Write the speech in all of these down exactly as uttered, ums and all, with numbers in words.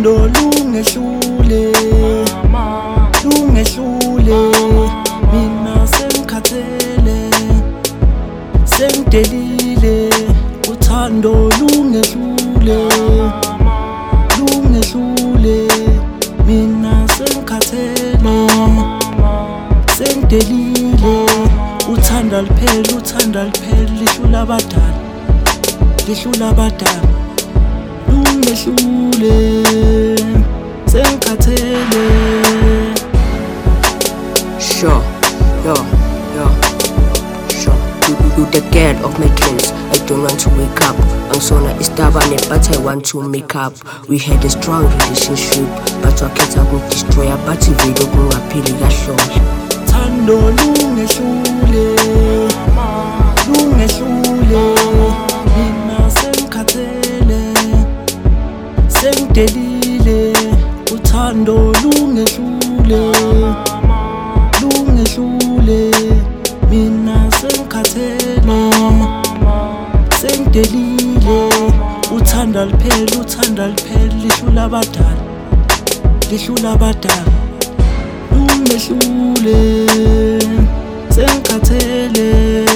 Uthando lungehlule, lungehlule, mina sengikhathele, sengidelile. Uthando lungehlule, lungehlule, mina sengikhathele, sengidelile. Uthando liphele, uthando liphele, lihlula abadala, lihlula abadala. Lungehlule, sengikhathele. Sure, yo, yo, sure. You, you, you the girl of my dreams. I don't want to wake up. Angisona istabane, but I want to make up. We had a strong relationship, but wakhetha kudestroya, but ivele kungaphili kahlolo. Thando lungehlule, lungehlule, mina sengikhathele, sengidelile. Uthando lungehlule, lungehlule, mina sengikhathele, sengidelile. Uthando liphele, uthando liphele, lihlula abadala, lihlula abadala. Lungehlule, sengikhathele.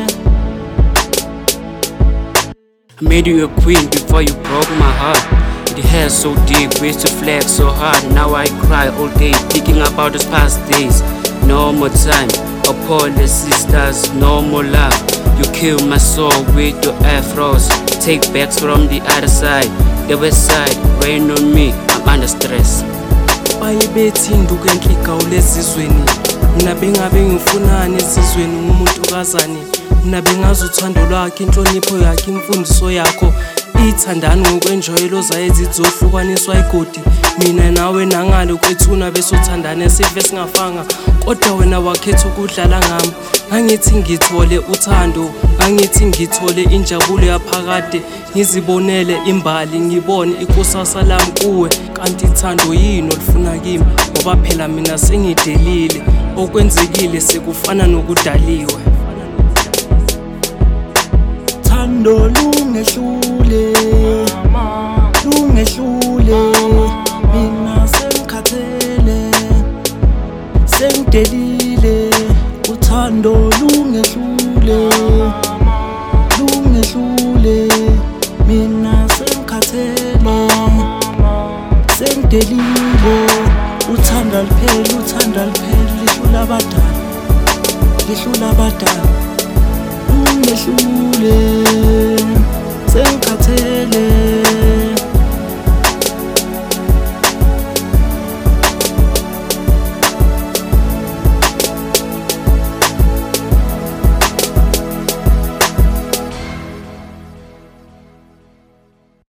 I made you a queen before you broke my heart. It hurt so deep, ways to flex so hard. Now I cry all day, thinking about those past days. No more time, apologies sisters, no more love. You killed my soul with your afros. Take backs from the other side, the west side. Rain on me, I'm under stress. Baye bethi induku enhlika ulezizweni. Mina bengabe ngifunani ezizweni umuntu kazani. Mina bengazi uthando lwakhe, inhlonipho yakhe, imfundiso yakho. Ithandani ngokwenjoyelo zayezizohlukaniswa igodi. Mina nawe nangalo kwethuna besothandana sive singafanga. Kodwa wena wakhetha ukudlala ngami. Ngangithi ngithole uthando, ngangithi ngithole injabulo yaphakade. Ngizibonele imbali, ngibone ikusasa lami kuwe. Kanti ithando yini olifuna kimi, ngoba phela mina sengidelile. Okwenzekile sekufana nokudaliwe. Thando lungehlule, lungehlule, mina sengikhathele, sengidelile. Uthando lungehlule, lungehlule, mina sengikhathele, sengidelile. Uthando liphele, uthando liphele, lihlula abadala, lihlula abadala. Lungehlule.